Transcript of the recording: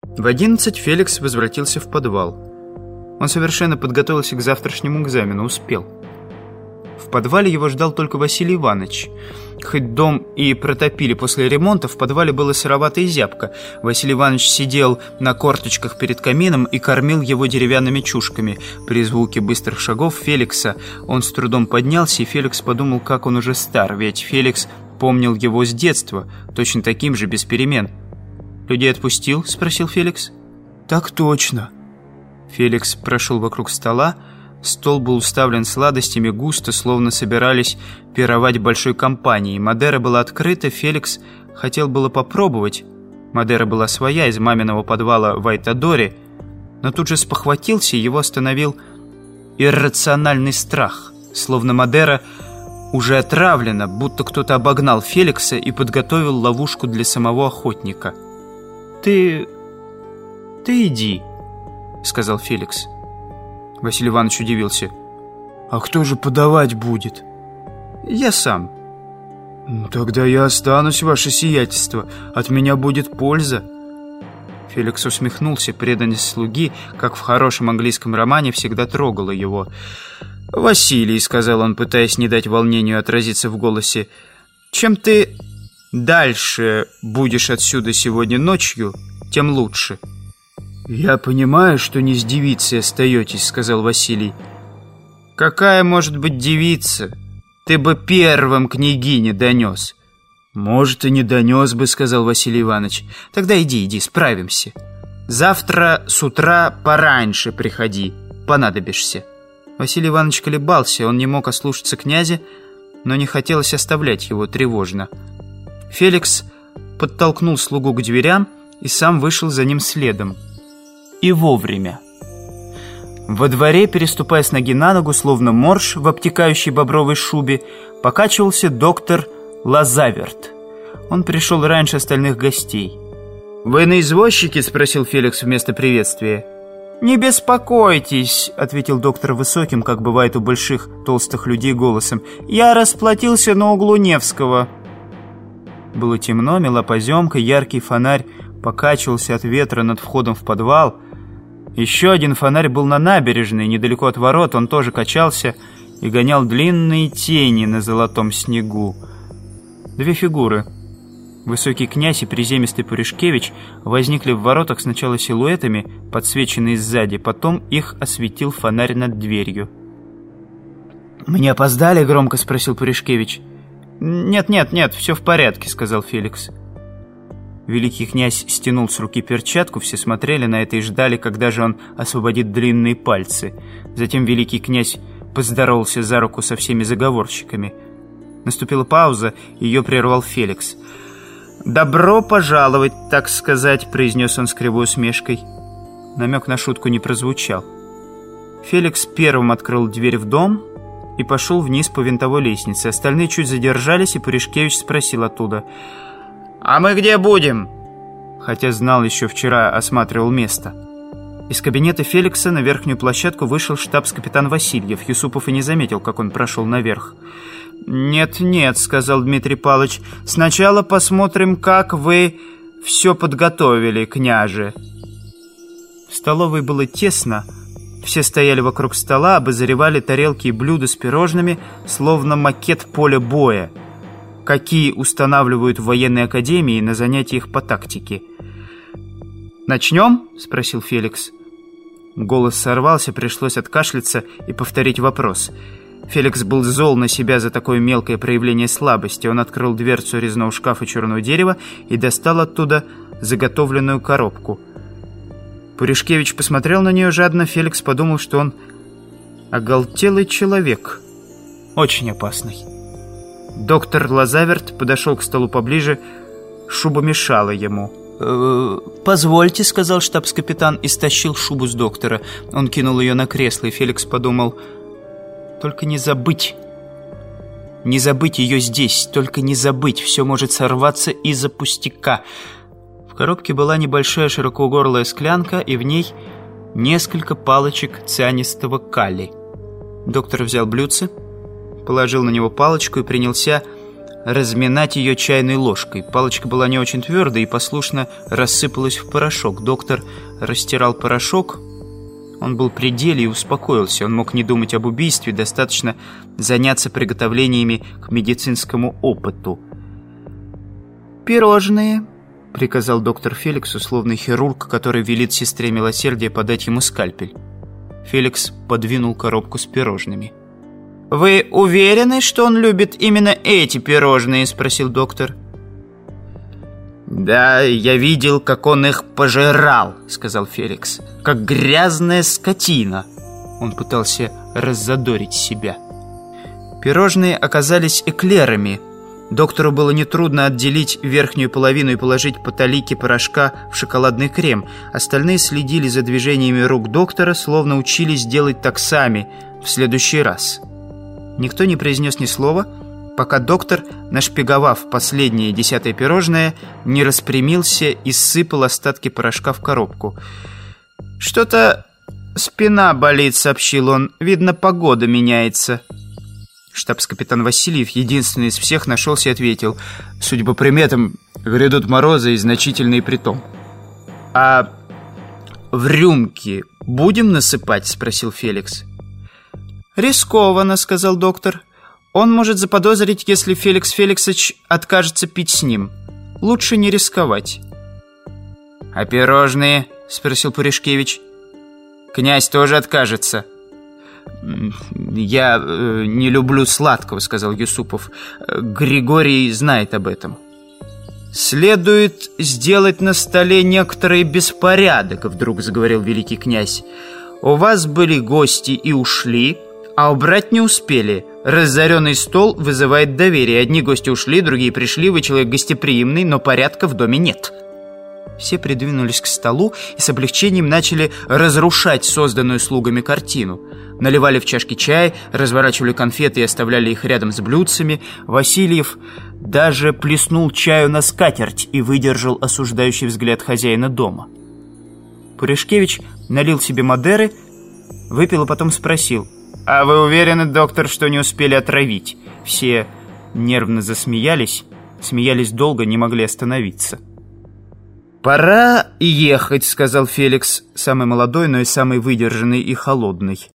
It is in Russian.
В 11 Феликс возвратился в подвал. Он совершенно подготовился к завтрашнему экзамену, успел. В подвале его ждал только Василий Иванович. Хоть дом и протопили после ремонта, в подвале было сыровато и зябко. Василий Иванович сидел на корточках перед камином и кормил его деревянными чушками. При звуке быстрых шагов Феликса он с трудом поднялся, и Феликс подумал, как он уже стар, ведь Феликс помнил его с детства, точно таким же, без перемен. «Людей отпустил?» — спросил Феликс. «Так точно». Феликс прошел вокруг стола. Стол был уставлен сладостями густо, словно собирались пировать большой компанией. Мадера была открыта, Феликс хотел было попробовать. Мадера была своя, из маминого подвала в Айтадоре, но тут же спохватился, его остановил иррациональный страх. Словно Мадера уже отравлена, будто кто-то обогнал Феликса и подготовил ловушку для самого охотника. «Ты иди», — сказал Феликс. Василий Иванович удивился. «А кто же подавать будет?» «Я сам». «Тогда я останусь, ваше сиятельство. От меня будет польза». Феликс усмехнулся. Преданность слуги, как в хорошем английском романе, всегда трогала его. «Василий», — сказал он, пытаясь не дать волнению отразиться в голосе, «чем ты дальше будешь отсюда сегодня ночью, тем лучше». «Я понимаю, что не с девицей остаетесь», — сказал Василий. «Какая может быть девица? Ты бы первым княгине донес». «Может, и не донес бы», — сказал Василий Иванович. «Тогда иди, справимся. Завтра с утра пораньше приходи, понадобишься». Василий Иванович колебался, он не мог ослушаться князя, но не хотелось оставлять его тревожно. Феликс подтолкнул слугу к дверям и сам вышел за ним следом. И вовремя. Во дворе, переступая с ноги на ногу, словно морж в обтекающей бобровой шубе, покачивался доктор Лазаверт. Он пришел раньше остальных гостей. «Вы на извозчике?» — спросил Феликс вместо приветствия. «Не беспокойтесь», — ответил доктор высоким, как бывает у больших толстых людей, голосом. «Я расплатился на углу Невского». Было темно, мела поземка, яркий фонарь покачивался от ветра над входом в подвал. Еще один фонарь был на набережной, недалеко от ворот. Он тоже качался и гонял длинные тени на золотом снегу. Две фигуры, высокий князь и приземистый Пуришкевич, возникли в воротах сначала силуэтами, подсвеченные сзади, потом их осветил фонарь над дверью. «Мы не опоздали?» — громко спросил Пуришкевич. «Нет, все в порядке», — сказал Феликс. Великий князь стянул с руки перчатку, все смотрели на это и ждали, когда же он освободит длинные пальцы. Затем великий князь поздоровался за руку со всеми заговорщиками. Наступила пауза, ее прервал Феликс. «Добро пожаловать, так сказать», — произнес он с кривой усмешкой. Намек на шутку не прозвучал. Феликс первым открыл дверь в дом и пошел вниз по винтовой лестнице. Остальные чуть задержались, и Пуришкевич спросил оттуда: «А мы где будем?» Хотя знал, еще вчера осматривал место. Из кабинета Феликса на верхнюю площадку вышел штабс-капитан Васильев. Юсупов и не заметил, как он прошел наверх. «Нет», — сказал Дмитрий Павлович, «сначала посмотрим, как вы все подготовили, княже». В столовой было тесно. Все стояли вокруг стола, обозревали тарелки и блюда с пирожными, словно макет поля боя, какие устанавливают в военной академии на занятиях по тактике. «Начнем?» — спросил Феликс. Голос сорвался, пришлось откашляться и повторить вопрос. Феликс был зол на себя за такое мелкое проявление слабости. Он открыл дверцу резного шкафа черного дерева и достал оттуда заготовленную коробку. Пуришкевич посмотрел на нее жадно. Феликс подумал, что он оголтелый человек, очень опасный. Доктор Лазаверт подошел к столу поближе. Шуба мешала ему. «Позвольте», — сказал штабс-капитан и стащил шубу с доктора. Он кинул ее на кресло, и Феликс подумал: «Только не забыть. Не забыть ее здесь, только не забыть. Все может сорваться из-за пустяка». В коробке была небольшая широкогорлая склянка, и в ней несколько палочек цианистого калия. Доктор взял блюдце, положил на него палочку и принялся разминать ее чайной ложкой. Палочка была не очень твердой и послушно рассыпалась в порошок. Доктор растирал порошок. Он был при деле и успокоился. Он мог не думать об убийстве, достаточно заняться приготовлениями к медицинскому опыту. «Пирожные», — приказал доктор Феликс, условный хирург, который велит сестре милосердия подать ему скальпель. Феликс подвинул коробку с пирожными. «Вы уверены, что он любит именно эти пирожные?» — спросил доктор. «Да, я видел, как он их пожирал», — сказал Феликс. «Как грязная скотина». Он пытался раззадорить себя. Пирожные оказались эклерами. Доктору было нетрудно отделить верхнюю половину и положить по талике порошка в шоколадный крем. Остальные следили за движениями рук доктора, словно учились делать так сами в следующий раз. Никто не произнес ни слова, пока доктор, нашпиговав последнее 10-е пирожное, не распрямился и сыпал остатки порошка в коробку. «Что-то спина болит», — сообщил он. «Видно, погода меняется». Штабс-капитан Васильев, единственный из всех, нашелся и ответил: «Судя по приметам, грядут морозы и значительные притом». «А в рюмки будем насыпать?» — спросил Феликс. «Рискованно», — сказал доктор. «Он может заподозрить, если Феликс Феликсович откажется пить с ним. Лучше не рисковать». «А пирожные?» — спросил Пуришкевич. «Князь тоже откажется». «Я не люблю сладкого», — сказал Юсупов. «Григорий знает об этом». «Следует сделать на столе некоторый беспорядок», — вдруг заговорил великий князь. «У вас были гости и ушли, а убрать не успели. Разоренный стол вызывает доверие. Одни гости ушли, другие пришли. Вы человек гостеприимный, но порядка в доме нет». Все придвинулись к столу и с облегчением начали разрушать созданную слугами картину. Наливали в чашки чай, разворачивали конфеты и оставляли их рядом с блюдцами. Васильев даже плеснул чаю на скатерть и выдержал осуждающий взгляд хозяина дома. Пуришкевич налил себе Мадеры, выпил и потом спросил: «А вы уверены, доктор, что не успели отравить?» Все нервно засмеялись, смеялись долго, не могли остановиться. «Пора ехать», — сказал Феликс, самый молодой, но и самый выдержанный и холодный.